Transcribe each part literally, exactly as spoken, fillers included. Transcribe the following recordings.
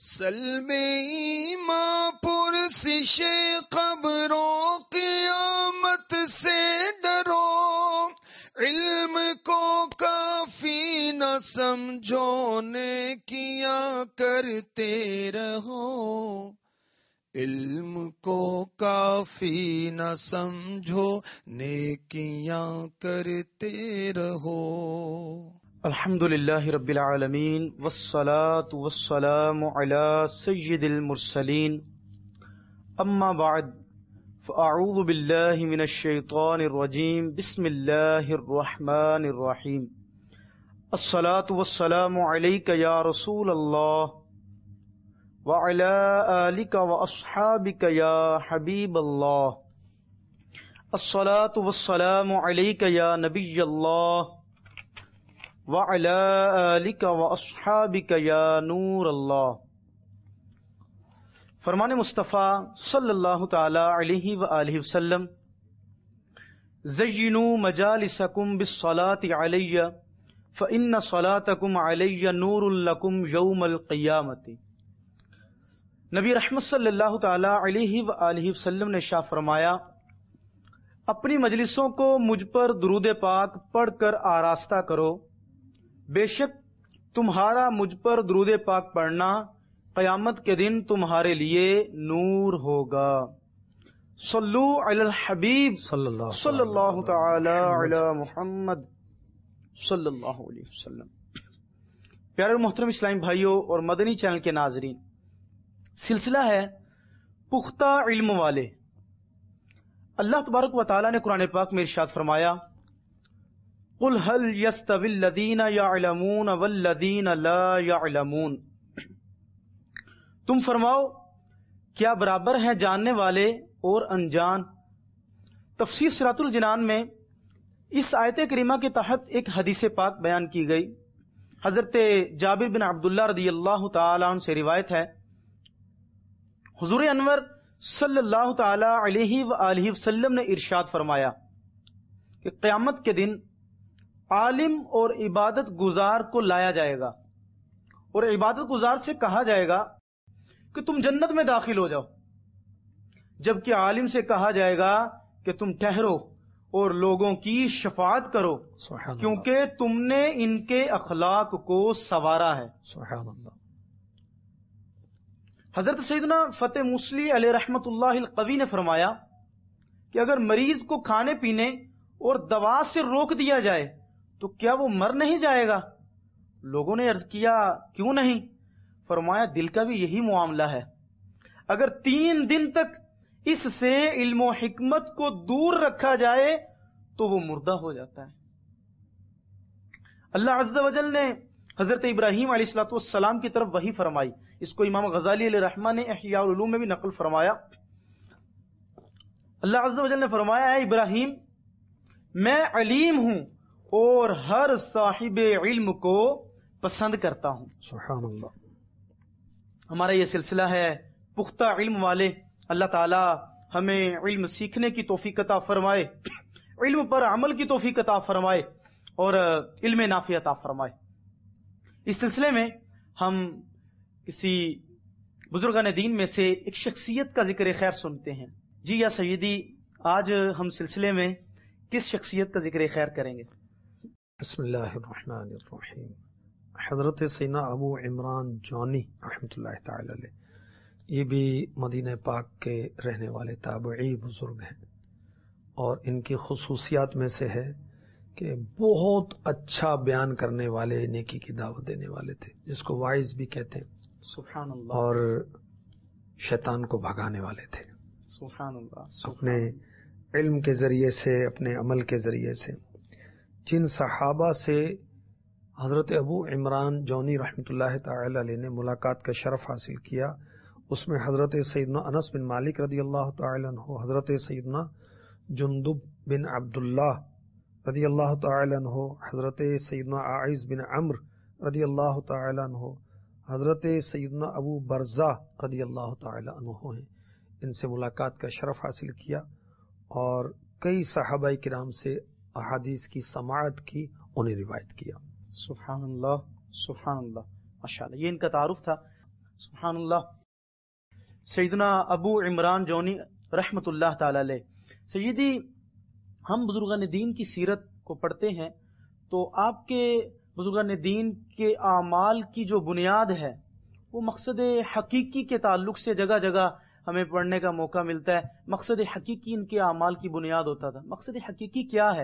سلب ایمان پرسش قبروں قیامت سے ڈرو، علم کو کافی نہ سمجھو نیکیاں کرتے رہو، علم کو کافی نہ سمجھو نیکیاں کرتے رہو۔ الحمد للہ رب العالمین والصلاة والسلام علی سید المرسلین، اما بعد فاعوذ باللہ من الشیطان الرجیم، بسم اللہ الرحمن الرحیم۔ الصلاة والسلام علیک یا رسول اللہ وعلی آلک واصحابک یا حبیب اللہ، الصلاة والسلام علیک یا نبی اللہ وعلی آلک واصحابک یا نور اللہ۔ فرمان مصطفیٰ صلی اللہ تعالی علیہ وآلہ وسلم، زینوا مجالسکم بالصلاة علی فإن صلاتکم علی نور لکم یوم القیامۃ۔ نبی رحمت صلی اللہ تعالی علیہ وآلہ وسلم نے ارشاد فرمایا، اپنی مجلسوں کو مجھ پر درود پاک پڑھ کر آراستہ کرو، بے شک تمہارا مجھ پر درود پاک پڑھنا قیامت کے دن تمہارے لیے نور ہوگا۔ صلو علی الحبیب صلی اللہ صلی اللہ تعالی علی محمد صلی اللہ علیہ وسلم۔ پیارے محترم اسلامی بھائیوں اور مدنی چینل کے ناظرین، سلسلہ ہے پختہ علم والے۔ اللہ تبارک و تعالی نے قرآن پاک میں ارشاد فرمایا، قل هل يستوي الذين يعلمون والذين لا يعلمون۔ تم فرماؤ کیا برابر ہیں جاننے والے اور انجان؟ تفسیر صراط الجنان میں اس آیت کریمہ کے تحت ایک حدیث پاک بیان کی گئی۔ حضرت جابر بن عبداللہ رضی اللہ تعالی عنہ سے روایت ہے، حضور انور صلی اللہ تعالی علیہ وآلہ وسلم نے ارشاد فرمایا کہ قیامت کے دن عالم اور عبادت گزار کو لایا جائے گا، اور عبادت گزار سے کہا جائے گا کہ تم جنت میں داخل ہو جاؤ، جبکہ عالم سے کہا جائے گا کہ تم ٹھہرو اور لوگوں کی شفاعت کرو، کیونکہ تم نے ان کے اخلاق کو سنوارا ہے۔ سبحان اللہ۔ حضرت سیدنا فتح موصلی علیہ رحمت اللہ القوی نے فرمایا کہ اگر مریض کو کھانے پینے اور دوا سے روک دیا جائے تو کیا وہ مر نہیں جائے گا؟ لوگوں نے عرض کیا کیوں نہیں؟ فرمایا دل کا بھی یہی معاملہ ہے، اگر تین دن تک اس سے علم و حکمت کو دور رکھا جائے تو وہ مردہ ہو جاتا ہے۔ اللہ عز و جل نے حضرت ابراہیم علیہ الصلوۃ والسلام کی طرف وحی فرمائی، اس کو امام غزالی علیہ رحمہ نے احیاء العلوم میں بھی نقل فرمایا۔ اللہ عز و جل نے فرمایا، اے ابراہیم میں علیم ہوں اور ہر صاحب علم کو پسند کرتا ہوں۔ سبحان اللہ۔ ہمارا یہ سلسلہ ہے پختہ علم والے۔ اللہ تعالی ہمیں علم سیکھنے کی توفیق عطا فرمائے، علم پر عمل کی توفیق عطا فرمائے اور علم نافع عطا فرمائے۔ اس سلسلے میں ہم کسی بزرگان دین میں سے ایک شخصیت کا ذکر خیر سنتے ہیں۔ جی یا سیدی، آج ہم سلسلے میں کس شخصیت کا ذکر خیر کریں گے؟ بسم اللہ الرحمن الرحیم۔ حضرت سیدنا ابو عمران جونی رحمۃ اللہ تعالی علیہ، یہ بھی مدینہ پاک کے رہنے والے تابعی بزرگ ہیں، اور ان کی خصوصیات میں سے ہے کہ بہت اچھا بیان کرنے والے، نیکی کی دعوت دینے والے تھے، جس کو وائز بھی کہتے ہیں۔ سبحان اللہ۔ اور شیطان کو بھگانے والے تھے۔ سبحان اللہ۔ اپنے علم کے ذریعے سے، اپنے عمل کے ذریعے سے جن صحابہ سے حضرت ابو عمران جونی رحمۃ اللہ تعالی علیہ نے ملاقات کا شرف حاصل کیا، اس میں حضرت سیدنا انس بن مالک رضی اللہ تعالی عنہ، حضرت سیدنا جندب بن عبداللہ رضی اللہ تعالی عنہ، حضرت سیدنا عائز بن عمرو رضی اللہ تعالی عنہ، حضرت سیدنا ابو برزہ رضی اللہ تعالی عنہ ہیں۔ ان سے ملاقات کا شرف حاصل کیا اور کئی صحابہ کرام سے احادیث کی سماعت کی، انہیں روایت کیا۔ سبحان اللہ، سبحان اللہ، ماشاءاللہ۔ یہ ان کا تعارف تھا۔ سبحان اللہ. سیدنا ابو عمران جونی رحمت اللہ تعالی علیہ. سیدی، ہم بزرگان دین کی سیرت کو پڑھتے ہیں تو آپ کے بزرگان دین کے اعمال کی جو بنیاد ہے وہ مقصد حقیقی کے تعلق سے جگہ جگہ ہمیں پڑھنے کا موقع ملتا ہے. مقصد حقیقی ان کے اعمال کی بنیاد ہوتا تھا. مقصد حقیقی کیا ہے؟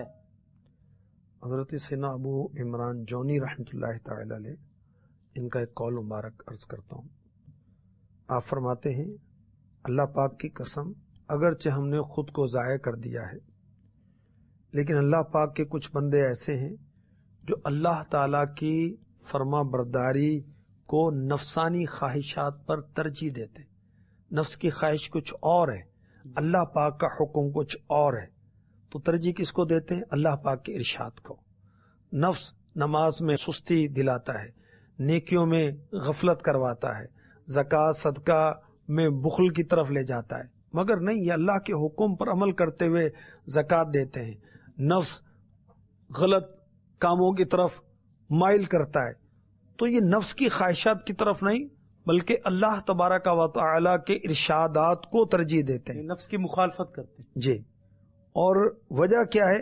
حضرت سیدنا ابو عمران جونی رحمۃ اللہ تعالی علیہ، ان کا ایک قول مبارک عرض کرتا ہوں. آپ فرماتے ہیں، اللہ پاک کی قسم، اگرچہ ہم نے خود کو ضائع کر دیا ہے، لیکن اللہ پاک کے کچھ بندے ایسے ہیں جو اللہ تعالی کی فرما برداری کو نفسانی خواہشات پر ترجیح دیتے. نفس کی خواہش کچھ اور ہے، اللہ پاک کا حکم کچھ اور ہے، تو ترجیح کس کو دیتے ہیں؟ اللہ پاک کے ارشاد کو. نفس نماز میں سستی دلاتا ہے، نیکیوں میں غفلت کرواتا ہے، زکوٰۃ صدقہ میں بخل کی طرف لے جاتا ہے، مگر نہیں، یہ اللہ کے حکم پر عمل کرتے ہوئے زکوٰۃ دیتے ہیں. نفس غلط کاموں کی طرف مائل کرتا ہے، تو یہ نفس کی خواہشات کی طرف نہیں بلکہ اللہ تبارک و تعالی کے ارشادات کو ترجیح دیتے ہیں، نفس کی مخالفت کرتے ہیں. جی. اور وجہ کیا ہے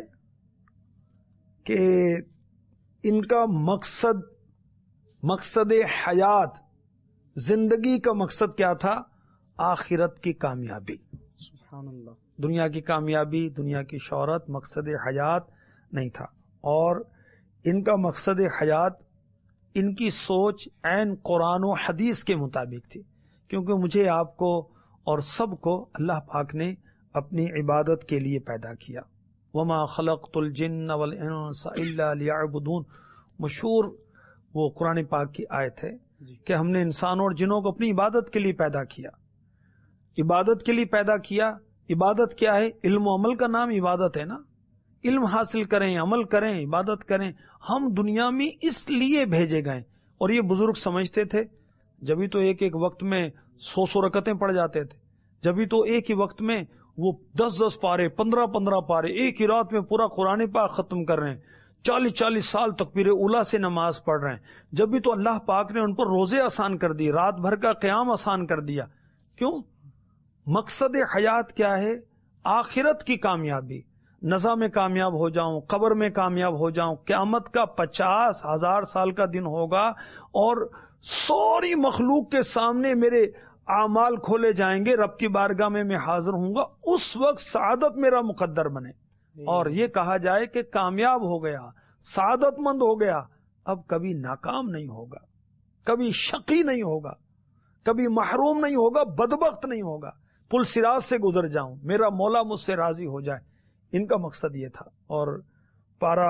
کہ ان کا مقصد مقصد حیات، زندگی کا مقصد کیا تھا؟ آخرت کی کامیابی. سبحان اللہ. دنیا کی کامیابی، دنیا کی شہرت مقصد حیات نہیں تھا. اور ان کا مقصد حیات، ان کی سوچ عین قرآن و حدیث کے مطابق تھی، کیونکہ مجھے، آپ کو اور سب کو اللہ پاک نے اپنی عبادت کے لیے پیدا کیا. وما خلقت الجن والانس الا لیعبدون، مشہور وہ قرآن پاک کی آیت ہے کہ ہم نے انسانوں اور جنوں کو اپنی عبادت کے لیے پیدا کیا. عبادت کے لیے پیدا کیا. عبادت کیا ہے؟ علم و عمل کا نام عبادت ہے نا. علم حاصل کریں، عمل کریں، عبادت کریں. ہم دنیا میں اس لیے بھیجے گئے، اور یہ بزرگ سمجھتے تھے. جبھی تو ایک ایک وقت میں سو سو رکعتیں پڑھ جاتے تھے. جبھی تو ایک ہی وقت میں وہ دس دس پارے، پندرہ پندرہ پارے ایک ہی رات میں پورا قرآن پاک ختم کر رہے ہیں. چالیس چالیس سال تکبیر اولا سے نماز پڑھ رہے ہیں. جب بھی تو اللہ پاک نے ان پر روزے آسان کر دیے، رات بھر کا قیام آسان کر دیا. کیوں؟ مقصد حیات کیا ہے؟ آخرت کی کامیابی. نزا میں کامیاب ہو جاؤں، قبر میں کامیاب ہو جاؤں. قیامت کا پچاس ہزار سال کا دن ہوگا اور ساری مخلوق کے سامنے میرے اعمال کھولے جائیں گے، رب کی بارگاہ میں میں حاضر ہوں گا. اس وقت سعادت میرا مقدر بنے اور یہ کہا جائے کہ کامیاب ہو گیا، سعادت مند ہو گیا. اب کبھی ناکام نہیں ہوگا، کبھی شقی نہیں ہوگا، کبھی محروم نہیں ہوگا، بدبخت نہیں ہوگا. پل صراط سے گزر جاؤں، میرا مولا مجھ سے راضی ہو جائے. ان کا مقصد یہ تھا. اور پارہ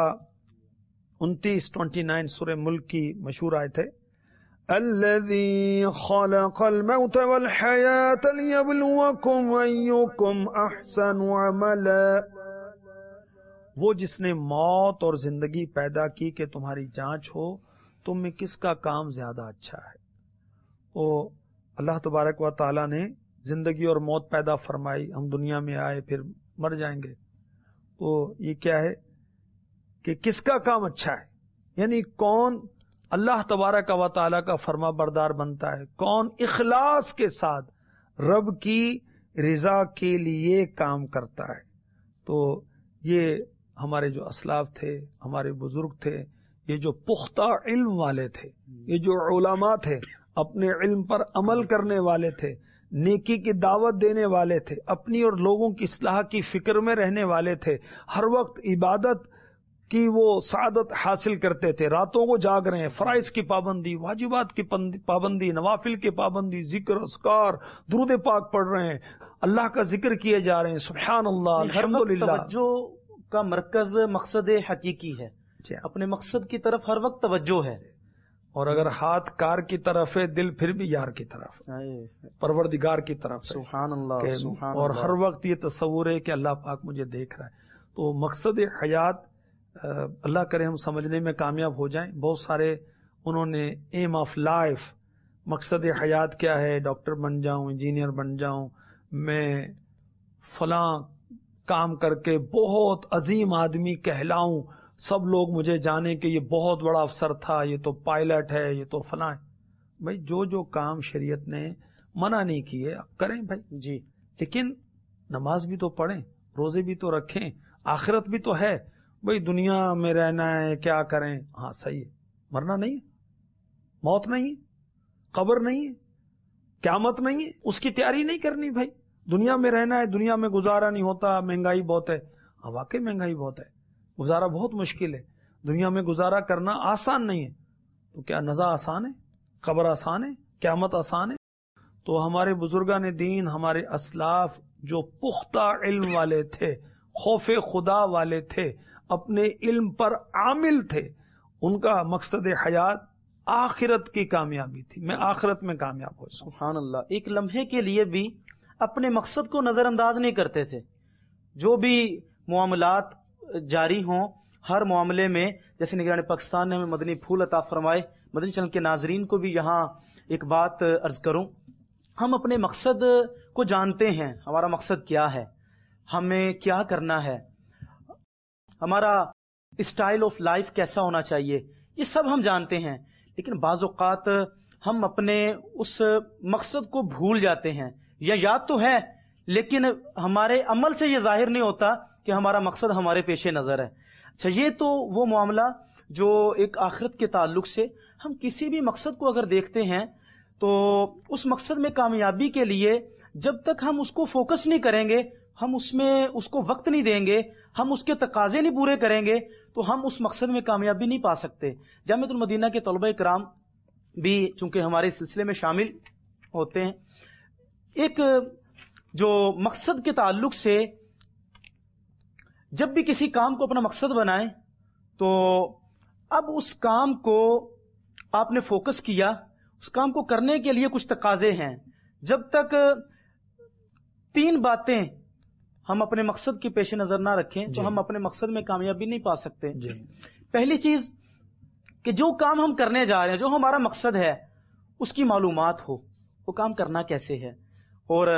انتیس ٹوینٹی نائن سورہ ملک کی مشہور آیت ہے، الذي خلق الموت والحياة ليبلوكم أيكم أحسن عملا. وہ جس نے موت اور زندگی پیدا کی کہ تمہاری جانچ ہو تم میں کس کا کام زیادہ اچھا ہے. وہ اللہ تبارک و تعالی نے زندگی اور موت پیدا فرمائی، ہم دنیا میں آئے پھر مر جائیں گے. تو یہ کیا ہے کہ کس کا کام اچھا ہے، یعنی کون اللہ تبارک و تعالی کا فرما بردار بنتا ہے، کون اخلاص کے ساتھ رب کی رضا کے لیے کام کرتا ہے. تو یہ ہمارے جو اسلاف تھے، ہمارے بزرگ تھے، یہ جو پختہ علم والے تھے، یہ جو علماء تھے، اپنے علم پر عمل کرنے والے تھے، نیکی کی دعوت دینے والے تھے، اپنی اور لوگوں کی اصلاح کی فکر میں رہنے والے تھے، ہر وقت عبادت کی وہ سعادت حاصل کرتے تھے. راتوں کو جاگ رہے ہیں، فرائض کی پابندی، واجبات کی پابندی، نوافل کی پابندی، ذکر اذکار، درود پاک پڑھ رہے ہیں، اللہ کا ذکر کیے جا رہے ہیں. سبحان اللہ، الحمدللہ. توجہ کا مرکز مقصد حقیقی ہے. اپنے مقصد کی طرف ہر وقت توجہ ہے. اور اگر ہاتھ کار کی طرف ہے، دل پھر بھی یار کی طرف، پروردگار کی طرف. سبحان اللہ. سبحان اور اللہ. ہر وقت یہ تصور ہے کہ اللہ پاک مجھے دیکھ رہا ہے. تو مقصد حیات، اللہ کرے ہم سمجھنے میں کامیاب ہو جائیں. بہت سارے انہوں نے ایم آف لائف، مقصد حیات کیا ہے، ڈاکٹر بن جاؤں، انجینئر بن جاؤں، میں فلاں کام کر کے بہت عظیم آدمی کہلاؤں، سب لوگ مجھے جانے کہ یہ بہت بڑا افسر تھا، یہ تو پائلٹ ہے، یہ تو فلاں ہے. بھائی جو جو کام شریعت نے منع نہیں کیے اب کریں بھائی جی، لیکن نماز بھی تو پڑھیں، روزے بھی تو رکھیں، آخرت بھی تو ہے. بھائی دنیا میں رہنا ہے کیا کریں؟ ہاں صحیح ہے، مرنا نہیں ہے، موت نہیں ہے، قبر نہیں ہے، قیامت نہیں ہے، اس کی تیاری نہیں کرنی بھائی. دنیا میں رہنا ہے، دنیا میں گزارا نہیں ہوتا، مہنگائی بہت ہے. ہاں واقعی مہنگائی بہت ہے، گزارا بہت مشکل ہے. دنیا میں گزارا کرنا آسان نہیں ہے. تو کیا نزا آسان ہے؟ قبر آسان ہے؟ قیامت آسان ہے؟ تو ہمارے بزرگان دین، ہمارے اسلاف جو پختہ علم والے تھے، خوف خدا والے تھے، اپنے علم پر عامل تھے، ان کا مقصد حیات آخرت کی کامیابی تھی. میں آخرت میں کامیاب ہو سکوں. سبحان اللہ. ایک لمحے کے لیے بھی اپنے مقصد کو نظر انداز نہیں کرتے تھے. جو بھی معاملات جاری ہوں، ہر معاملے میں، جیسے نگران پاکستان نے ہمیں مدنی پھول عطا فرمائے، مدنی چینل کے ناظرین کو بھی یہاں ایک بات عرض کروں. ہم اپنے مقصد کو جانتے ہیں، ہمارا مقصد کیا ہے، ہمیں کیا کرنا ہے، ہمارا اسٹائل آف لائف کیسا ہونا چاہیے، یہ سب ہم جانتے ہیں. لیکن بعض اوقات ہم اپنے اس مقصد کو بھول جاتے ہیں، یا یاد تو ہے لیکن ہمارے عمل سے یہ ظاہر نہیں ہوتا کہ ہمارا مقصد ہمارے پیش نظر ہے. اچھا، یہ تو وہ معاملہ جو ایک آخرت کے تعلق سے، ہم کسی بھی مقصد کو اگر دیکھتے ہیں تو اس مقصد میں کامیابی کے لیے جب تک ہم اس کو فوکس نہیں کریں گے، ہم اس میں اس کو وقت نہیں دیں گے، ہم اس کے تقاضے نہیں پورے کریں گے، تو ہم اس مقصد میں کامیابی نہیں پا سکتے. جامعۃ المدینہ کے طلبہ کرام بھی چونکہ ہمارے سلسلے میں شامل ہوتے ہیں، ایک جو مقصد کے تعلق سے جب بھی کسی کام کو اپنا مقصد بنائیں تو اب اس کام کو آپ نے فوکس کیا، اس کام کو کرنے کے لیے کچھ تقاضے ہیں. جب تک تین باتیں ہم اپنے مقصد کے پیش نظر نہ رکھیں تو جی. ہم اپنے مقصد میں کامیابی نہیں پا سکتے. جی. پہلی چیز کہ جو کام ہم کرنے جا رہے ہیں، جو ہمارا مقصد ہے، اس کی معلومات ہو، وہ کام کرنا کیسے ہے. اور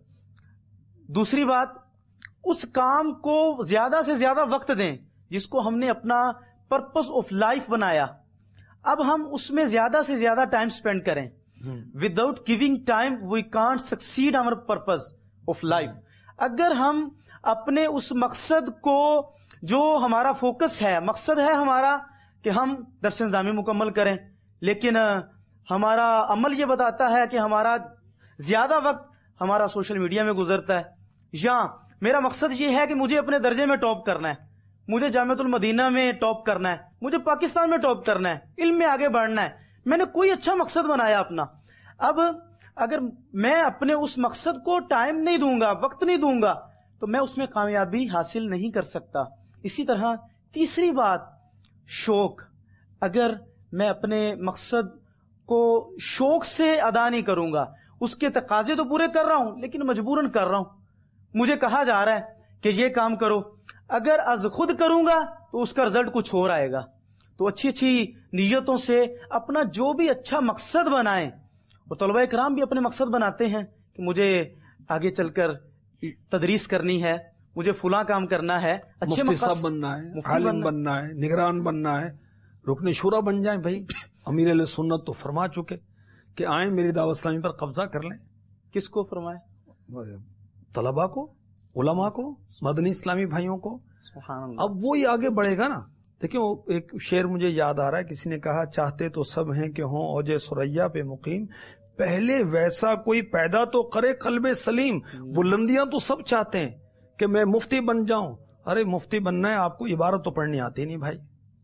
دوسری بات، اس کام کو زیادہ سے زیادہ وقت دیں جس کو ہم نے اپنا پرپس آف لائف بنایا. اب ہم اس میں زیادہ سے زیادہ ٹائم سپینڈ کریں. Without giving time we can't succeed our purpose of life. اگر ہم اپنے اس مقصد کو، جو ہمارا فوکس ہے، مقصد ہے ہمارا کہ ہم درس نظامی مکمل کریں، لیکن ہمارا عمل یہ بتاتا ہے کہ ہمارا زیادہ وقت ہمارا سوشل میڈیا میں گزرتا ہے، یا میرا مقصد یہ ہے کہ مجھے اپنے درجے میں ٹاپ کرنا ہے، مجھے جامعۃ المدینہ میں ٹاپ کرنا ہے، مجھے پاکستان میں ٹاپ کرنا ہے، علم میں آگے بڑھنا ہے، میں نے کوئی اچھا مقصد بنایا اپنا. اب اگر میں اپنے اس مقصد کو ٹائم نہیں دوں گا، وقت نہیں دوں گا، تو میں اس میں کامیابی حاصل نہیں کر سکتا. اسی طرح تیسری بات، شوق. اگر میں اپنے مقصد کو شوق سے ادا نہیں کروں گا، اس کے تقاضے تو پورے کر رہا ہوں لیکن مجبوراً کر رہا ہوں، مجھے کہا جا رہا ہے کہ یہ کام کرو، اگر از خود کروں گا تو اس کا رزلٹ کچھ اور آئے گا. تو اچھی اچھی نیتوں سے اپنا جو بھی اچھا مقصد بنائیں. اور طلبہ کرام بھی اپنے مقصد بناتے ہیں کہ مجھے آگے چل کر تدریس کرنی ہے، مجھے فلاں کام کرنا ہے، اچھے مفتی صاحب بننا ہے، عالم بننا ہے، نگران بننا ہے، رکن شورا بن جائیں. بھائی امیر علیہ سنت تو فرما چکے کہ آئیں میری دعوت اسلامی پر قبضہ کر لیں. کس کو فرمائے؟ طلبا کو، علماء کو، مدنی اسلامی بھائیوں کو. سبحان اللہ. اب وہی آگے بڑھے گا نا. دیکھیں وہ ایک شعر مجھے یاد آ رہا ہے، کسی نے کہا چاہتے تو سب ہیں کہ ہوں اوج سریا پہ مقیم، پہلے ویسا کوئی پیدا تو کرے قلب سلیم. بلندیاں تو سب چاہتے ہیں کہ میں مفتی بن جاؤں. ارے مفتی بننا ہے آپ کو عبارت تو پڑھنی آتی نہیں بھائی.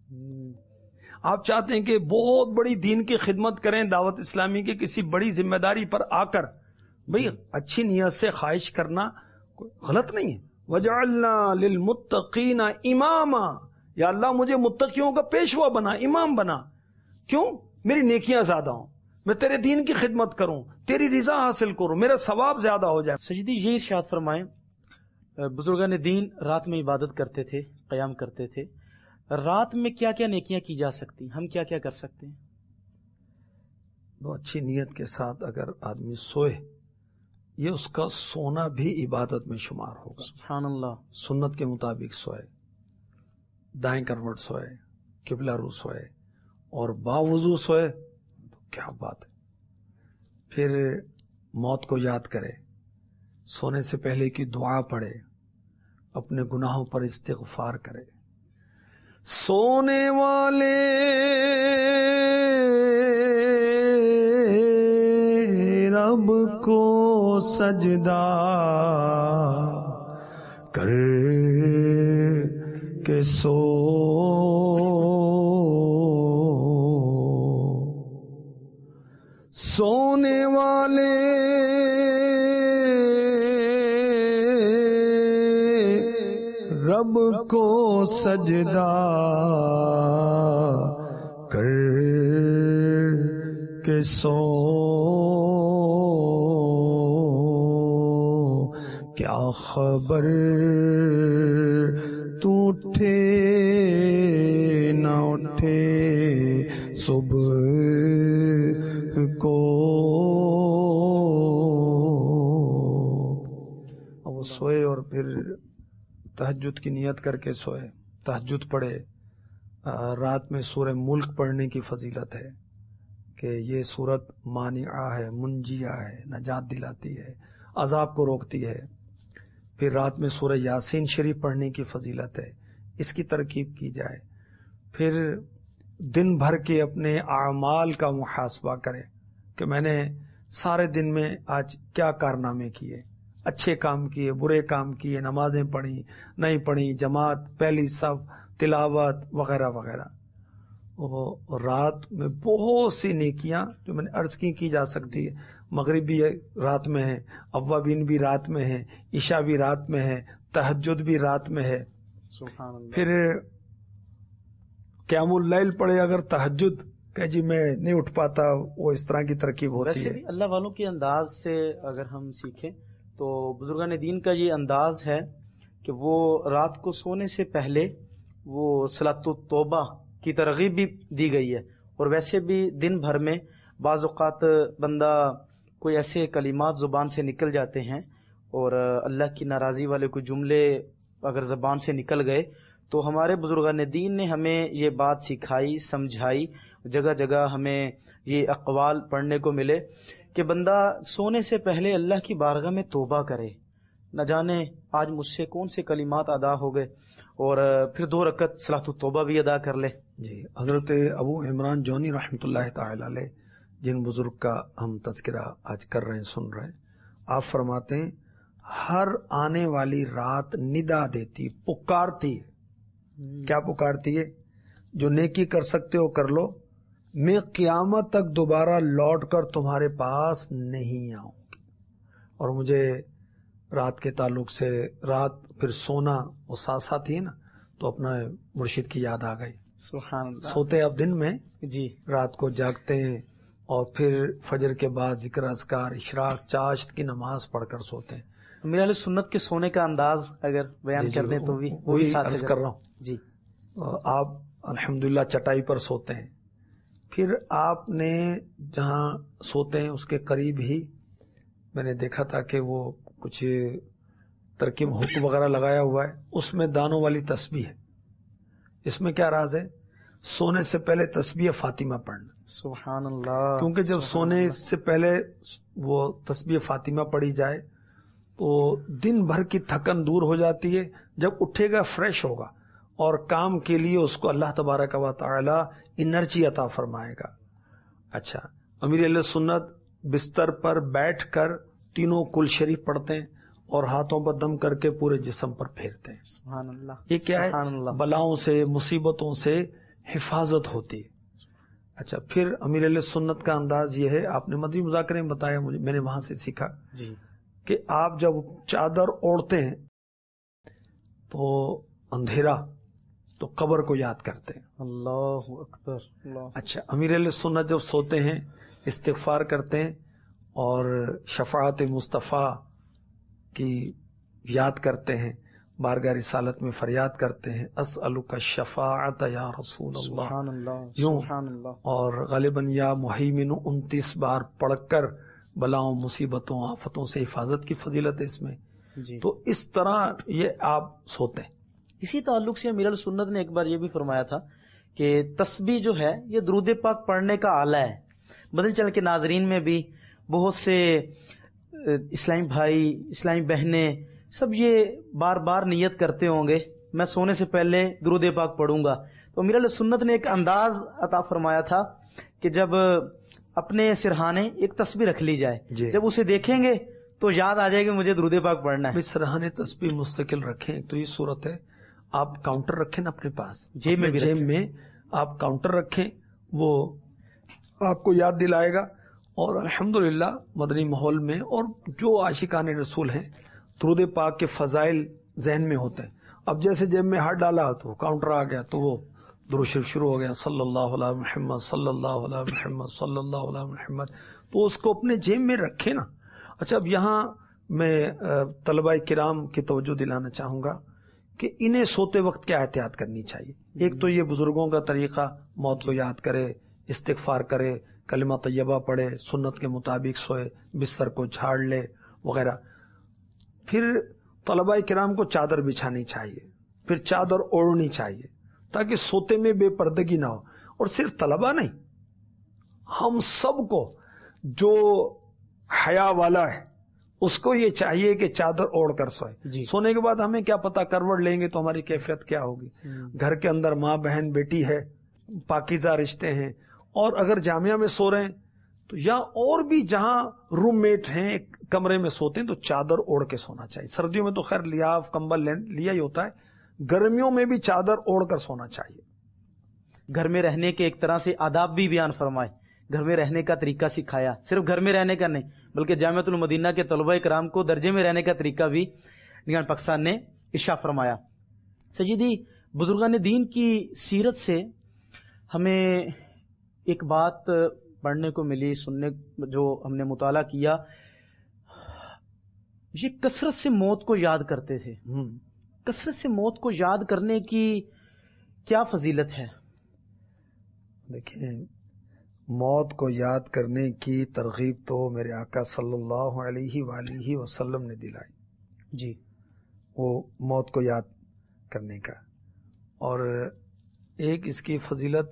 آپ چاہتے ہیں کہ بہت بڑی دین کی خدمت کریں، دعوت اسلامی کی کسی بڑی ذمہ داری پر آ کر. بھئی اچھی نیت سے خواہش کرنا غلط نہیں ہے. وَجَعَلْنَا لِلْمُتَّقِينَ إِمَامًا، یا اللہ مجھے متقیوں کا پیشوا بنا، امام بنا. کیوں؟ میری نیکیاں زیادہ ہوں، میں تیرے دین کی خدمت کروں، تیری رضا حاصل کروں، میرا ثواب زیادہ ہو جائے. سجدی یہ ارشاد فرمائیں، بزرگان دین رات میں عبادت کرتے تھے، قیام کرتے تھے. رات میں کیا کیا نیکیاں کی جا سکتی، ہم کیا کیا کر سکتے ہیں؟ بہت اچھی نیت کے ساتھ اگر آدمی سوئے، یہ اس کا سونا بھی عبادت میں شمار ہوگا. سبحان اللہ. سنت کے مطابق سوئے، دائیں کروٹ سوئے، قبلہ رو سوئے اور باوضو سوئے، تو کیا بات ہے. پھر موت کو یاد کرے، سونے سے پہلے کی دعا پڑھے، اپنے گناہوں پر استغفار کرے. سونے والے رب کو سجدہ کر کے سو، سونے والے رب کو سجدہ کر کے سو، کیا خبر تو اٹھے نہ اٹھے صبح کو. اب وہ سوئے اور پھر تہجد کی نیت کر کے سوئے، تہجد پڑھے. رات میں سورہ ملک پڑھنے کی فضیلت ہے کہ یہ سورت مانعہ ہے، منجیہ ہے، نجات دلاتی ہے، عذاب کو روکتی ہے. پھر رات میں سورہ یاسین شریف پڑھنے کی فضیلت ہے، اس کی ترکیب کی جائے. پھر دن بھر کے اپنے اعمال کا محاسبہ کرے کہ میں نے سارے دن میں آج کیا کارنامے کیے، اچھے کام کیے، برے کام کیے، نمازیں پڑھی نہیں پڑھی، جماعت پہلی صف، تلاوت وغیرہ وغیرہ. وہ رات میں بہت سی نیکیاں جو میں نے عرض کی کی جا سکتی ہے. مغرب بھی رات میں ہے، اوابین بھی رات میں ہے، عشاء بھی رات میں ہے، تہجد بھی رات میں ہے. سبحان اللہ. پھر قیام اللیل پڑھے اگر تہجد کہ جی میں نہیں اٹھ پاتا، وہ اس طرح کی ترکیب ہوتی ویسے ہے. بھی اللہ والوں کے انداز سے اگر ہم سیکھیں تو بزرگان دین کا یہ انداز ہے کہ وہ رات کو سونے سے پہلے وہ صلاۃ التوبہ کی ترغیب بھی دی گئی ہے. اور ویسے بھی دن بھر میں بعض اوقات بندہ کوئی ایسے کلمات زبان سے نکل جاتے ہیں اور اللہ کی ناراضی والے کوئی جملے اگر زبان سے نکل گئے تو ہمارے بزرگان دین نے ہمیں یہ بات سکھائی، سمجھائی. جگہ جگہ ہمیں یہ اقوال پڑھنے کو ملے کہ بندہ سونے سے پہلے اللہ کی بارگاہ میں توبہ کرے، نہ جانے آج مجھ سے کون سے کلمات ادا ہو گئے، اور پھر دو رکعت صلاۃ التوبہ بھی ادا کر لے. جی حضرت ابو عمران جونی رحمۃ اللہ تعالی علیہ جن بزرگ کا ہم تذکرہ آج کر رہے ہیں، سن رہے ہیں، آپ فرماتے ہیں ہر آنے والی رات ندا دیتی، پکارتی ہے. کیا پکارتی ہے؟ جو نیکی کر سکتے ہو کر لو، میں قیامت تک دوبارہ لوٹ کر تمہارے پاس نہیں آؤں گی. اور مجھے رات کے تعلق سے، رات پھر سونا وہ ساتھ ساتھ ہی نا، تو اپنا مرشد کی یاد آ گئی. سبحان اللہ. سوتے اب دن میں، جی رات کو جاگتے ہیں اور پھر فجر کے بعد ذکر اذکار، اشراق، چاشت کی نماز پڑھ کر سوتے ہیں. میرا علیہ سنت کے سونے کا انداز اگر بیان جی جی کر دیں تو بھی وہی عرض کر رہا ہوں. جی آپ الحمدللہ چٹائی پر سوتے ہیں، پھر آپ نے جہاں سوتے ہیں اس کے قریب ہی میں نے دیکھا تھا کہ وہ کچھ ترکیب حک وغیرہ لگایا ہوا ہے، اس میں دانوں والی تسبیح ہے. اس میں کیا راز ہے؟ سونے سے پہلے تسبیح فاطمہ پڑھنا. سبحان اللہ. کیونکہ جب سونے سے پہلے وہ تسبیح فاطمہ پڑھی جائے تو دن بھر کی تھکن دور ہو جاتی ہے. جب اٹھے گا فریش ہوگا اور کام کے لیے اس کو اللہ تبارک و تعالی انرجی عطا فرمائے گا. اچھا، امیر علیہ سنت بستر پر بیٹھ کر تینوں کل شریف پڑھتے ہیں اور ہاتھوں پر دم کر کے پورے جسم پر پھیرتے ہیں. سبحان اللہ. یہ کیا ہے؟ سبحان اللہ. بلاؤں سے، مصیبتوں سے حفاظت ہوتی ہے. اچھا، پھر امیر علیہ سنت کا انداز یہ ہے، آپ نے مدنی مذاکرے میں بتایا، مجھے میں نے وہاں سے سیکھا جی کہ آپ جب چادر اوڑھتے ہیں تو اندھیرا تو قبر کو یاد کرتے ہیں. اللہ اکبر. اللہ. اچھا، امیر علیہ سنت جب سوتے ہیں استغفار کرتے ہیں اور شفاعت مصطفیٰ کی یاد کرتے ہیں، بارگاہ رسالت میں فریاد کرتے ہیں اسألک الشفاعت یا رسول اللہ. سبحان اللہ. یوں سبحان اللہ. اور غالباً یا مہیمن انتیس بار پڑھ کر بلاؤں، مصیبتوں، آفتوں سے حفاظت کی فضیلت ہے اس میں. جی تو اس طرح یہ آپ سوتے ہیں. اسی تعلق سے امیر السنت نے ایک بار یہ بھی فرمایا تھا کہ تسبیح جو ہے یہ درود پاک پڑھنے کا آلہ ہے. بدل چل کے ناظرین میں بھی بہت سے اسلامی بھائی اسلامی بہنیں سب یہ بار بار نیت کرتے ہوں گے میں سونے سے پہلے درود پاک پڑھوں گا. تو امیر علیہ سنت نے ایک انداز عطا فرمایا تھا کہ جب اپنے سرہانے ایک تسبیح رکھ لی جائے جی. جب اسے دیکھیں گے تو یاد آ جائے کہ مجھے درود پاک پڑھنا ہے. سرہانے تسبیح مستقل رکھیں تو یہ صورت ہے. آپ کاؤنٹر رکھیں نا اپنے پاس جیب میں جیب میں آپ کاؤنٹر رکھیں, وہ آپ کو یاد دلائے گا. اور الحمدللہ مدنی ماحول میں اور جو عاشقان رسول ہیں درود پاک کے فضائل ذہن میں ہوتے ہیں. اب جیسے جیب میں ہاتھ ڈالا تو کاؤنٹر آ گیا تو وہ درود شریف شروع ہو گیا, صلی اللہ علیہ محمد صلی اللہ علیہ محمد صلی اللہ علیہ محمد, تو اس کو اپنے جیب میں رکھے نا. اچھا, اب یہاں میں طلباء کرام کی توجہ دلانا چاہوں گا کہ انہیں سوتے وقت کیا احتیاط کرنی چاہیے. ایک تو یہ بزرگوں کا طریقہ, موت کو یاد کرے, استغفار کرے, کلمہ طیبہ پڑھے, سنت کے مطابق سوئے, بستر کو جھاڑ لے وغیرہ. پھر طلباء کرام کو چادر بچھانی چاہیے, پھر چادر اوڑھنی چاہیے تاکہ سوتے میں بے پردگی نہ ہو. اور صرف طلباء نہیں, ہم سب کو جو حیا والا ہے اس کو یہ چاہیے کہ چادر اوڑھ کر سوئے جی. سونے کے بعد ہمیں کیا پتا کروٹ لیں گے تو ہماری کیفیت کیا ہوگی. گھر کے اندر ماں بہن بیٹی ہے, پاکیزہ رشتے ہیں, اور اگر جامعہ میں سو رہے ہیں تو یا اور بھی جہاں روم میٹ ہیں ایک کمرے میں سوتے ہیں تو چادر اوڑھ کے سونا چاہیے. سردیوں میں تو خیر لیاف کمبل لیا ہی ہوتا ہے, گرمیوں میں بھی چادر اوڑھ کر سونا چاہیے. گھر میں رہنے کے ایک طرح سے آداب بھی بیان فرمائے, گھر میں رہنے کا طریقہ سکھایا. صرف گھر میں رہنے کا نہیں بلکہ جامعۃ المدینہ کے طلباء کرام کو درجے میں رہنے کا طریقہ بھی نگران پاکستان نے ارشا فرمایا. سیدی, بزرگان دین کی سیرت سے ہمیں ایک بات پڑھنے کو ملی, سننے جو ہم نے مطالعہ کیا, یہ کثرت سے موت کو یاد کرتے تھے. کثرت سے موت کو یاد کرنے کی کیا فضیلت ہے؟ دیکھیں, موت کو یاد کرنے کی ترغیب تو میرے آقا صلی اللہ علیہ وآلہ وسلم نے دلائی جی, وہ موت کو یاد کرنے کا. اور ایک اس کی فضیلت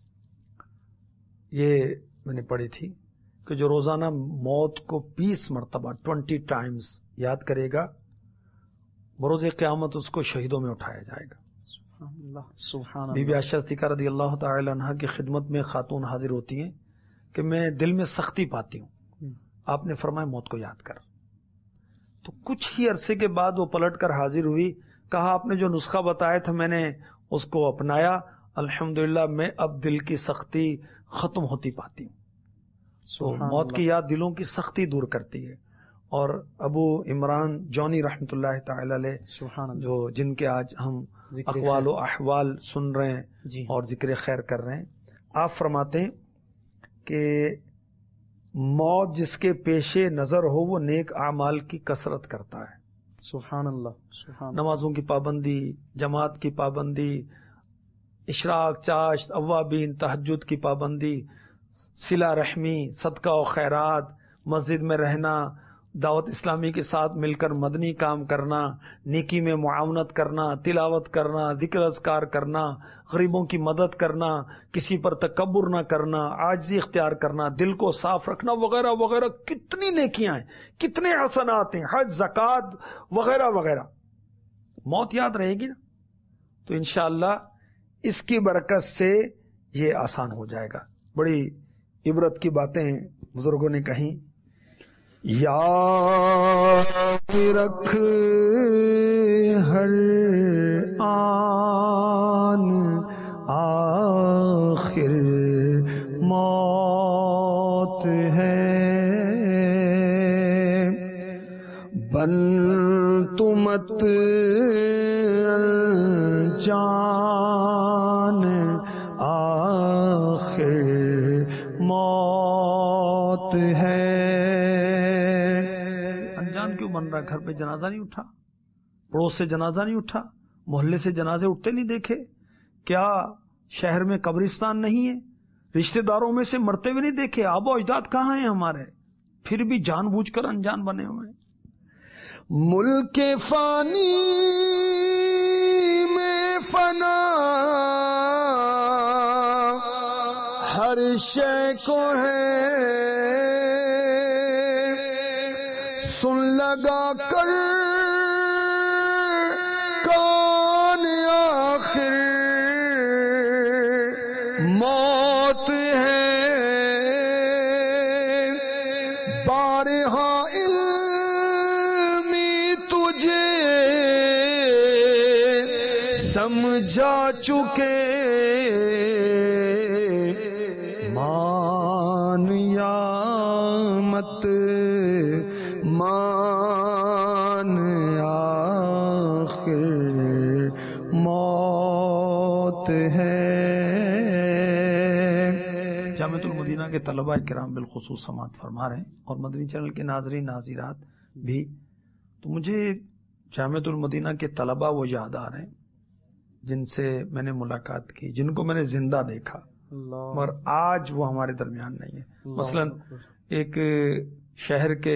یہ میں نے پڑھی تھی کہ جو روزانہ موت کو بیس مرتبہ ٹوینٹی ٹائمز یاد کرے گا بروز قیامت اس کو شہیدوں میں اٹھایا جائے گا. سبحان اللہ. بی بی عائشہ صدیقہ رضی اللہ تعالی عنہا کی خدمت میں خاتون حاضر ہوتی ہیں کہ میں دل میں سختی پاتی ہوں. آپ نے فرمایا موت کو یاد کر. تو کچھ ہی عرصے کے بعد وہ پلٹ کر حاضر ہوئی, کہا آپ نے جو نسخہ بتایا تھا میں نے اس کو اپنایا, الحمدللہ میں اب دل کی سختی ختم ہوتی پاتی ہوں. تو موت کی یاد دلوں کی سختی دور کرتی ہے. اور ابو عمران جونی رحمۃ اللہ تعالی علیہ جو جن کے آج ہم اقوال و احوال سن رہے ہیں جی. اور ذکر خیر کر رہے ہیں, آپ فرماتے ہیں کہ موت جس کے پیش نظر ہو وہ نیک اعمال کی کثرت کرتا ہے. سبحان اللہ, سبحان نمازوں کی پابندی, جماعت کی پابندی, اشراق, چاشت, اوابین, تہجد کی پابندی, صلہ رحمی, صدقہ و خیرات, مسجد میں رہنا, دعوت اسلامی کے ساتھ مل کر مدنی کام کرنا, نیکی میں معاونت کرنا, تلاوت کرنا, ذکر اذکار کرنا, غریبوں کی مدد کرنا, کسی پر تکبر نہ کرنا, عاجزی اختیار کرنا, دل کو صاف رکھنا وغیرہ وغیرہ. کتنی نیکیاں ہیں, کتنے حسنات ہیں, حج, زکوٰۃ وغیرہ وغیرہ. موت یاد رہے گی نا تو انشاءاللہ اس کی برکت سے یہ آسان ہو جائے گا. بڑی عبرت کی باتیں بزرگوں نے کہیں. یاد رکھ ہر آن آخر موت ہے, بن تمت جان آخر موت ہے. بن رہا, گھر پہ جنازہ نہیں اٹھا, پڑوس سے جنازہ نہیں اٹھا, محلے سے جنازے اٹھتے نہیں دیکھے, کیا شہر میں قبرستان نہیں ہے, رشتہ داروں میں سے مرتے ہوئے نہیں دیکھے, آبا و اجداد کہاں ہیں ہمارے, پھر بھی جان بوجھ کر انجان بنے ہوئے. ملک فانی میں فنا ہر شے کو ہے, سن لگا کر کان آخر موت ہے بارہا علمی تجھے سمجھا چکے مان یا مت مان آخر موت ہے۔ جامعۃ المدینہ کے طلباء کرام بالخصوص سماعت فرما رہے ہیں اور مدنی چینل کے ناظرین ناظرات بھی، تو مجھے جامعۃ المدینہ کے طلباء وہ یاد آ رہے ہیں جن سے میں نے ملاقات کی، جن کو میں نے زندہ دیکھا اور آج وہ ہمارے درمیان نہیں ہے۔ مثلا ایک شہر کے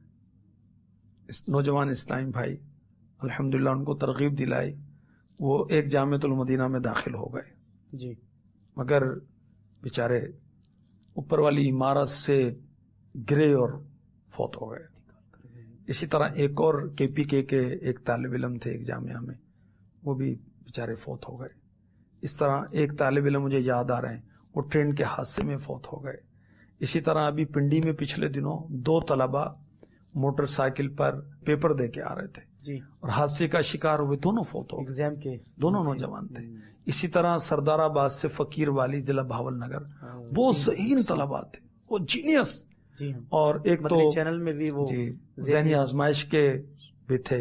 نوجوان اسلامی بھائی الحمدللہ ان کو ترغیب دلائی، وہ ایک جامعۃ المدینہ میں داخل ہو گئے جی، مگر بیچارے اوپر والی عمارت سے گرے اور فوت ہو گئے۔ اسی طرح ایک اور کے پی کے کے ایک طالب علم تھے ایک جامعہ میں، وہ بھی بیچارے فوت ہو گئے۔ اس طرح ایک طالب علم مجھے یاد آ رہے ہیں وہ ٹرین کے حادثے میں فوت ہو گئے۔ اسی طرح ابھی پنڈی میں پچھلے دنوں دو طلباء موٹر سائیکل پر پیپر دے کے آ رہے تھے جی، اور حادثے کا شکار ہوئے، دونوں فوت ہو گئے، ایگزام کے دونوں نوجوان تھے۔ اسی طرح سردار آباد سے فقیر والی ضلع بھاول نگر، وہ ذہین طلباء تھے، وہ جینیس۔ جی، اور ایک تو چینل میں بھی وہ جی ذہنی آزمائش کے بھی تھے،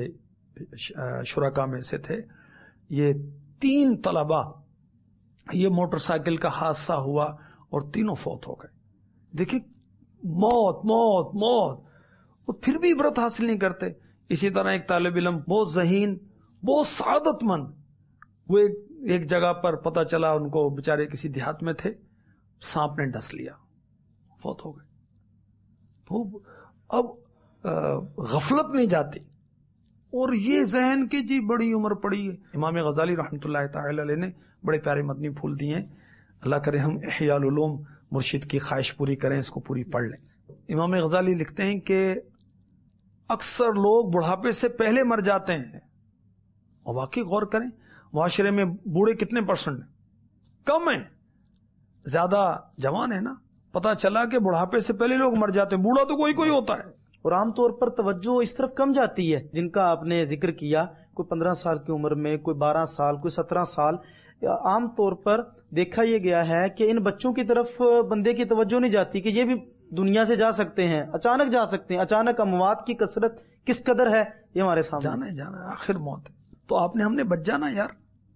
شرکا میں سے تھے۔ یہ تین طلباء، یہ موٹر سائیکل کا حادثہ ہوا اور تینوں فوت ہو گئے۔ دیکھیں موت موت موت، وہ پھر بھی عبرت حاصل نہیں کرتے۔ اسی طرح ایک طالب علم بہت ذہین، بہت سعادت مند، وہ ایک, ایک جگہ پر پتہ چلا ان کو بیچارے کسی دیہات میں تھے، سانپ نے ڈس لیا، فوت ہو گئے۔ تو اب غفلت نہیں جاتی، اور یہ ذہن کی جی بڑی عمر پڑی ہے۔ امام غزالی رحمۃ اللہ تعالی علیہ نے بڑے پیارے مدنی پھول دیے ہیں، اللہ کرے ہم احیاء العلوم مرشد کی خواہش پوری کریں، اس کو پوری پڑھ لیں۔ امام غزالی لکھتے ہیں کہ اکثر لوگ بڑھاپے سے پہلے مر جاتے ہیں، اور واقعی غور کریں معاشرے میں بوڑھے کتنے پرسنٹ ہیں؟ کم ہیں، زیادہ جوان ہیں نا۔ پتہ چلا کہ بڑھاپے سے پہلے لوگ مر جاتے ہیں، بوڑھا تو کوئی کوئی ہوتا ہے، اور عام طور پر توجہ اس طرف کم جاتی ہے۔ جن کا آپ نے ذکر کیا، کوئی پندرہ سال کی عمر میں، کوئی بارہ سال، کوئی سترہ سال، عام طور پر دیکھا یہ گیا ہے کہ ان بچوں کی طرف بندے کی توجہ نہیں جاتی کہ یہ بھی دنیا سے جا سکتے ہیں، اچانک جا سکتے ہیں۔ اچانک اموات کی کثرت کس قدر ہے یہ ہمارے سامنے جانا ہے جانا ہے، آخر موت ہے۔ تو آپ نے ہم نے بچ جانا یار،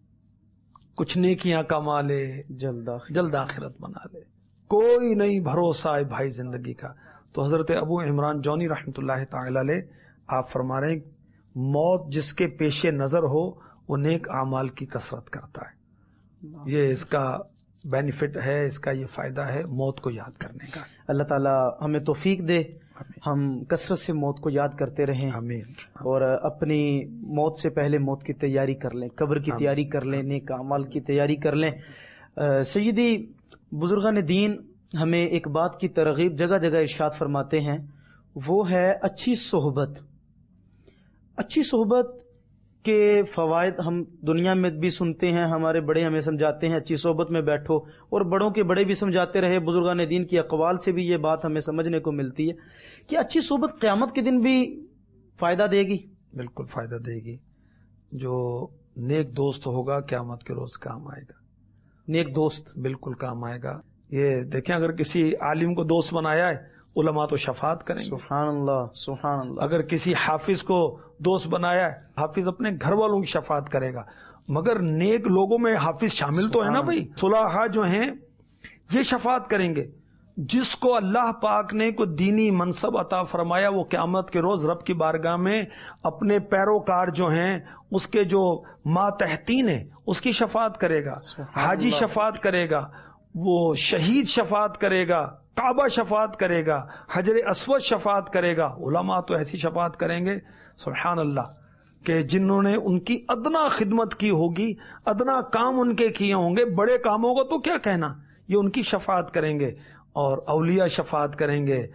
کچھ نیکیاں کما لے، جلد آخر جلد آخرت بنا لے، کوئی نہیں بھروسہ ہے بھائی زندگی کا۔ تو حضرت ابو عمران جونی رحمۃ اللہ تعالی علیہ آپ فرما رہے ہیں موت جس کے پیش نظر ہو وہ نیک اعمال کی کثرت کرتا ہے، یہ اس کا بینیفٹ ہے، اس کا یہ فائدہ ہے موت کو یاد کرنے کا۔ اللہ تعالی ہمیں توفیق دے ہم کثرت سے موت کو یاد کرتے رہیں، آمین، اور اپنی موت سے پہلے موت کی تیاری کر لیں، قبر کی تیاری کر لیں، نیک اعمال کی تیاری کر لیں۔ سیدی بزرگان دین ہمیں ایک بات کی ترغیب جگہ جگہ ارشاد فرماتے ہیں، وہ ہے اچھی صحبت۔ اچھی صحبت کے فوائد ہم دنیا میں بھی سنتے ہیں، ہمارے بڑے ہمیں سمجھاتے ہیں اچھی صحبت میں بیٹھو، اور بڑوں کے بڑے بھی سمجھاتے رہے، بزرگان دین کی اقوال سے بھی یہ بات ہمیں سمجھنے کو ملتی ہے کہ اچھی صحبت قیامت کے دن بھی فائدہ دے گی۔ بالکل فائدہ دے گی، جو نیک دوست ہوگا قیامت کے روز کام آئے گا۔ نیک دوست بالکل کام آئے گا۔ یہ دیکھیں اگر کسی عالم کو دوست بنایا ہے علماء تو شفاعت کریں گے، سبحان اللہ سبحان اللہ۔ اگر کسی حافظ کو دوست بنایا ہے حافظ اپنے گھر والوں کی شفاعت کرے گا، مگر نیک لوگوں میں حافظ شامل تو ہے نا بھائی، صلحاء جو ہیں یہ شفاعت کریں گے۔ جس کو اللہ پاک نے کوئی دینی منصب عطا فرمایا وہ قیامت کے روز رب کی بارگاہ میں اپنے پیروکار جو ہیں اس کے جو ماتحتین ہیں اس کی شفاعت کرے گا، حاجی شفاعت کرے گا، وہ شہید شفاعت کرے گا، کعبہ شفاعت کرے گا، حجر اسود شفاعت کرے گا۔ علماء تو ایسی شفاعت کریں گے سبحان اللہ کہ جنہوں نے ان کی ادنا خدمت کی ہوگی، ادنا کام ان کے کیے ہوں گے، بڑے کاموں کا تو کیا کہنا، یہ ان کی شفاعت کریں گے۔ اور اولیاء شفاعت کریں گے،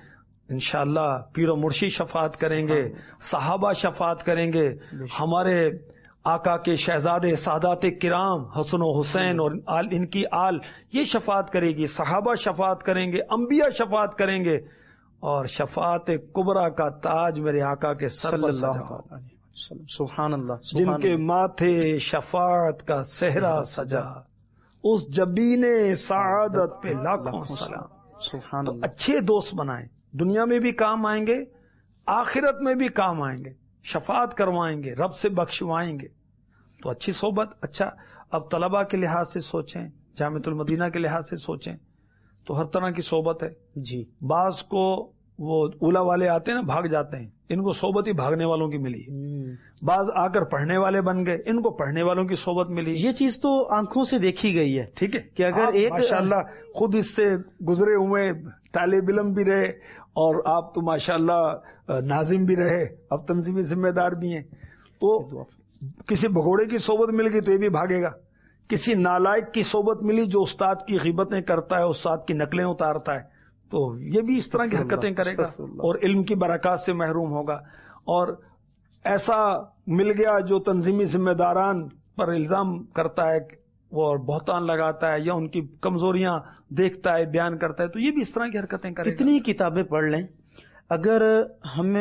انشاءاللہ پیر و مرشی شفاعت کریں گے، صحابہ شفاعت کریں گے، ہمارے آقا کے شہزادے سادات کرام حسن و حسین اور آل ان کی آل یہ شفاعت کرے گی، صحابہ شفاعت کریں گے، انبیاء شفاعت کریں گے، اور شفاعت کبریٰ کا تاج میرے آقا کے سر پر سجا ہوگا۔ سبحان اللہ، جن کے ماتھے شفاعت کا صحرا سجا، اس جبین سعادت پہ لاکھوں سلام۔ سبحان تو اللہ، اچھے دوست بنائیں، دنیا میں بھی کام آئیں گے، آخرت میں بھی کام آئیں گے، شفاعت کروائیں گے، رب سے بخشوائیں گے۔ تو اچھی صحبت، اچھا اب طلباء کے لحاظ سے سوچیں، جامعۃ المدینہ کے لحاظ سے سوچیں تو ہر طرح کی صحبت ہے۔ جی بعض کو وہ اولا والے آتے ہیں نا، بھاگ جاتے ہیں، ان کو صحبت ہی بھاگنے والوں کی ملی ہے۔ بعض آ کر پڑھنے والے بن گئے، ان کو پڑھنے والوں کی صحبت ملی۔ یہ چیز تو آنکھوں سے دیکھی گئی ہے، ٹھیک ہے کہ اگر آپ ایک ماشاءاللہ خود اس سے گزرے ہوئے طالب علم بھی رہے، اور آپ تو ماشاءاللہ ناظم بھی رہے، اب تنظیمی ذمہ دار بھی ہیں، تو کسی بھگوڑے کی صحبت مل گئی تو یہ بھی بھاگے گا، کسی نالائق کی صحبت ملی جو استاد کی غیبتیں کرتا ہے، استاد کی نقلیں اتارتا ہے، تو یہ بھی اس طرح کی حرکتیں کرے گا اور علم کی برکات سے محروم ہوگا۔ اور ایسا مل گیا جو تنظیمی ذمہ داران پر الزام کرتا ہے، وہ بہتان لگاتا ہے یا ان کی کمزوریاں دیکھتا ہے، بیان کرتا ہے، تو یہ بھی اس طرح کی حرکتیں کرے گا۔ کتنی کتابیں پڑھ لیں، اگر ہم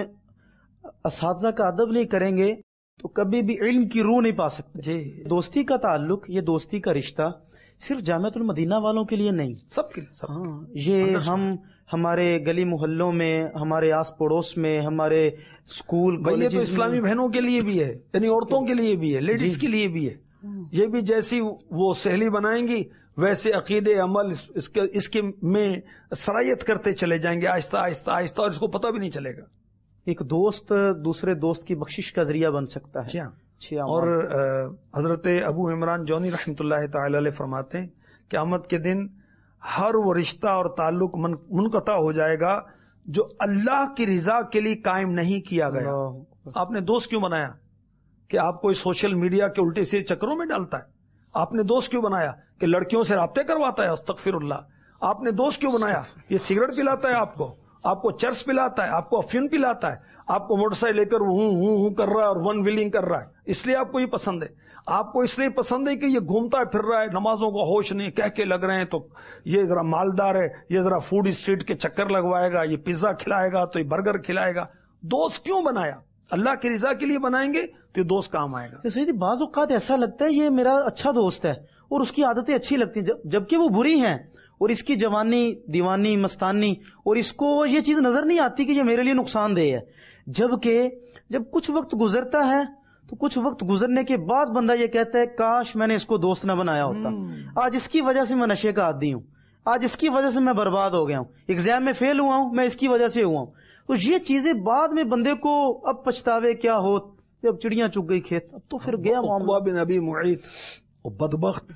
اساتذہ کا ادب نہیں کریں گے تو کبھی بھی علم کی روح نہیں پا سکتے۔ جی دوستی کا تعلق، یہ دوستی کا رشتہ صرف جامعۃ المدینہ والوں کے لیے نہیں، سب کے سب ہاں یہ ہم ہمارے گلی محلوں میں، ہمارے آس پڑوس میں، ہمارے اسکول یہ تو کالجز اسلامی بہنوں کے لیے بھی ہے، یعنی عورتوں کے لیے بھی ہے، لیڈیز کے لیے بھی ہے۔ یہ بھی جیسی وہ سہیلی بنائیں گی ویسے عقیدے عمل اس اس کے اس کے میں سرایت کرتے چلے جائیں گے، آہستہ آہستہ آہستہ، اور اس کو پتہ بھی نہیں چلے گا۔ ایک دوست دوسرے دوست کی بخشش کا ذریعہ بن سکتا ہے۔ جی اور حضرت ابو عمران جونی رحمۃ اللہ تعالی علیہ فرماتے ہیں قیامت کے دن ہر وہ رشتہ اور تعلق منقطع ہو جائے گا جو اللہ کی رضا کے لیے قائم نہیں کیا گیا۔ آپ نے دوست کیوں بنایا؟ کہ آپ کو سوشل میڈیا کے الٹے سے چکروں میں ڈالتا ہے؟ آپ نے دوست کیوں بنایا؟ کہ لڑکیوں سے رابطے کرواتا ہے؟ استغفر اللہ۔ آپ نے دوست کیوں بنایا؟ یہ سگریٹ پلاتا ہے آپ کو، آپ کو چرس پلاتا ہے، آپ کو افیون پلاتا ہے، آپ کو موٹر سائیکل لے کر ہوں ہوں ہوں کر رہا ہے اور ون ویلنگ کر رہا ہے، اس لیے آپ کو یہ پسند ہے۔ آپ کو اس لیے پسند ہے کہ یہ گھومتا پھر رہا ہے، نمازوں کا ہوش نہیں، کہہ کے لگ رہے ہیں، تو یہ ذرا مالدار ہے، یہ ذرا فوڈ اسٹریٹ کے چکر لگوائے گا، یہ پیزا کھلائے گا تو یہ برگر کھلائے گا۔ دوست کیوں بنایا؟ اللہ کی رضا کے لیے بنائیں گے تو یہ دوست کام آئے گا۔ سیدھی بعض اوقات ایسا لگتا ہے یہ میرا اچھا دوست ہے اور اس کی عادتیں اچھی لگتی ہیں، جبکہ وہ بری ہیں، اور اس کی جوانی دیوانی مستانی، اور اس کو یہ چیز نظر نہیں آتی کہ یہ میرے لیے نقصان دہ ہے۔ جبکہ جب کچھ وقت گزرتا ہے تو کچھ وقت گزرنے کے بعد بندہ یہ کہتا ہے کاش میں نے اس کو دوست نہ بنایا ہوتا، آج اس کی وجہ سے میں نشے کا عادی ہوں، آج اس کی وجہ سے میں برباد ہو گیا ہوں، ایگزام میں فیل ہوا ہوں، میں اس کی وجہ سے ہوا ہوں۔ تو یہ چیزیں بعد میں بندے کو اب پچھتاوے کیا ہو، اب چڑیاں چگ گئی کھیت، اب تو پھر گیا معاملہ۔ عقبہ بن ابی معیط وہ بدبخت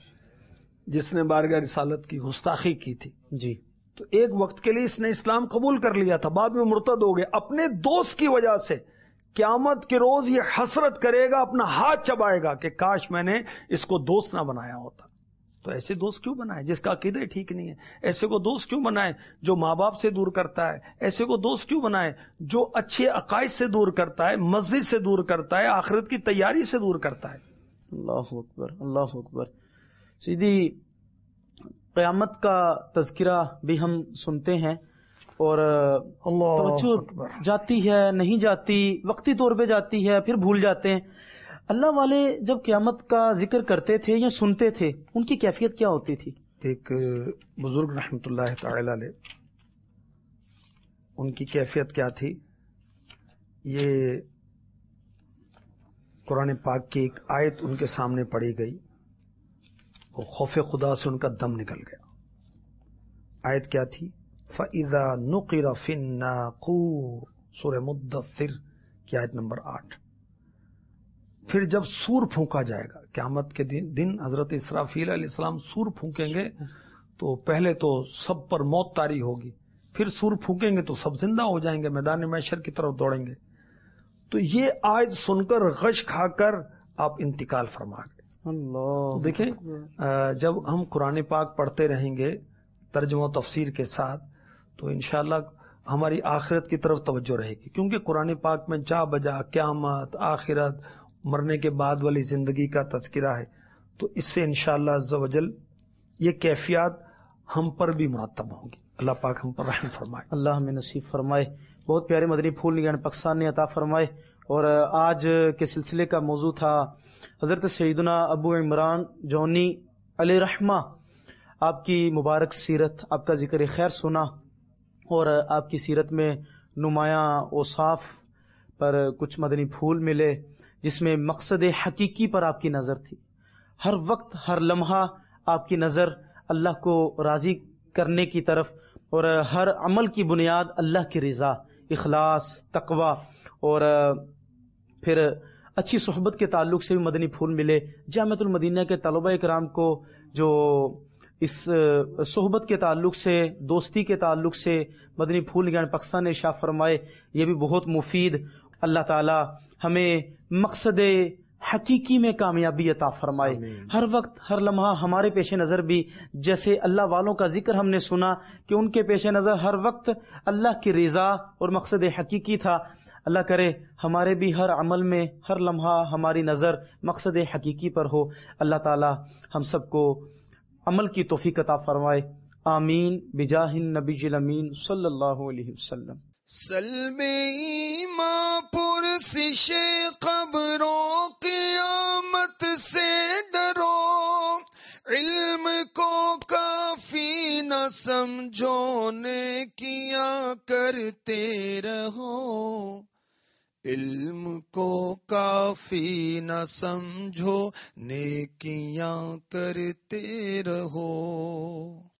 جس نے بارگاہ رسالت کی گستاخی کی تھی، جی تو ایک وقت کے لیے اس نے اسلام قبول کر لیا تھا، بعد میں مرتد ہو گئے اپنے دوست کی وجہ سے۔ قیامت کے روز یہ حسرت کرے گا، اپنا ہاتھ چبائے گا کہ کاش میں نے اس کو دوست نہ بنایا ہوتا۔ تو ایسے دوست کیوں بنائے جس کا عقیدہ ٹھیک نہیں ہے؟ ایسے کو دوست کیوں بنائے جو ماں باپ سے دور کرتا ہے؟ ایسے کو دوست کیوں بنائے جو اچھے عقائد سے دور کرتا ہے، مسجد سے دور کرتا ہے، آخرت کی تیاری سے دور کرتا ہے؟ اللہ اکبر، اللہ اکبر۔ سیدھی قیامت کا تذکرہ بھی ہم سنتے ہیں اور توجہ جاتی ہے، نہیں جاتی، وقتی طور پہ جاتی ہے، پھر بھول جاتے ہیں۔ اللہ والے جب قیامت کا ذکر کرتے تھے یا سنتے تھے ان کی کیفیت کیا ہوتی تھی؟ ایک بزرگ رحمۃ اللہ تعالی علیہ، ان کی کیفیت کیا تھی؟ یہ قرآن پاک کی ایک آیت ان کے سامنے پڑھی گئی، وہ خوف خدا سے ان کا دم نکل گیا۔ آیت کیا تھی؟ فَإِذَا نُقِرَ فِي النَّاقُورِ، سورہ مدثر کی آیت نمبر آٹھ۔ پھر جب سور پھونکا جائے گا قیامت کے دن دن حضرت اسرافیل علیہ السلام سور پھونکیں گے تو پہلے تو سب پر موت طاری ہوگی، پھر سور پھونکیں گے تو سب زندہ ہو جائیں گے، میدان محشر کی طرف دوڑیں گے۔ تو یہ آیت سن کر غش کھا کر آپ انتقال فرما گئے۔ اللہ دیکھیں، جب ہم قرآن پاک پڑھتے رہیں گے ترجمہ و تفسیر کے ساتھ تو انشاءاللہ ہماری آخرت کی طرف توجہ رہے گی، کیونکہ قرآن پاک میں جا بجا قیامت، آخرت، مرنے کے بعد والی زندگی کا تذکرہ ہے، تو اس سے انشاءاللہ عز و جل یہ کیفیات ہم پر بھی مرتب ہوں گی۔ اللہ پاک ہم پر رحم فرمائے، اللہ ہمیں نصیب فرمائے۔ بہت پیارے مدنی پھول نگران پاکستان نے عطا فرمائے، اور آج کے سلسلے کا موضوع تھا حضرت سیدنا ابو عمران جونی علیہ رحمہ، آپ کی مبارک سیرت، آپ کا ذکر خیر سنا، اور آپ کی سیرت میں نمایاں اوصاف پر کچھ مدنی پھول ملے، جس میں مقصد حقیقی پر آپ کی نظر تھی۔ ہر وقت ہر لمحہ آپ کی نظر اللہ کو راضی کرنے کی طرف، اور ہر عمل کی بنیاد اللہ کی رضا، اخلاص، تقوی، اور پھر اچھی صحبت کے تعلق سے بھی مدنی پھول ملے۔ جامعۃ المدینہ کے طلبہ کرام کو جو اس صحبت کے تعلق سے، دوستی کے تعلق سے مدنی پھول نگران پاکستان نے شاہ فرمائے، یہ بھی بہت مفید۔ اللہ تعالی ہمیں مقصد حقیقی میں کامیابی عطا فرمائے۔ ہر وقت ہر لمحہ ہمارے پیش نظر بھی جیسے اللہ والوں کا ذکر ہم نے سنا کہ ان کے پیش نظر ہر وقت اللہ کی رضا اور مقصد حقیقی تھا، اللہ کرے ہمارے بھی ہر عمل میں ہر لمحہ ہماری نظر مقصد حقیقی پر ہو۔ اللہ تعالی ہم سب کو عمل کی توفیق عطا فرمائے، آمین بجاہ النبی الامین صلی اللہ علیہ وسلم۔ سلب ایمان پرسش قبروں قیامت سے ڈرو، علم کو کافی نہ سمجھو نیکیاں کرتے رہو، علم کو کافی نہ سمجھو نیکیاں کرتے رہو۔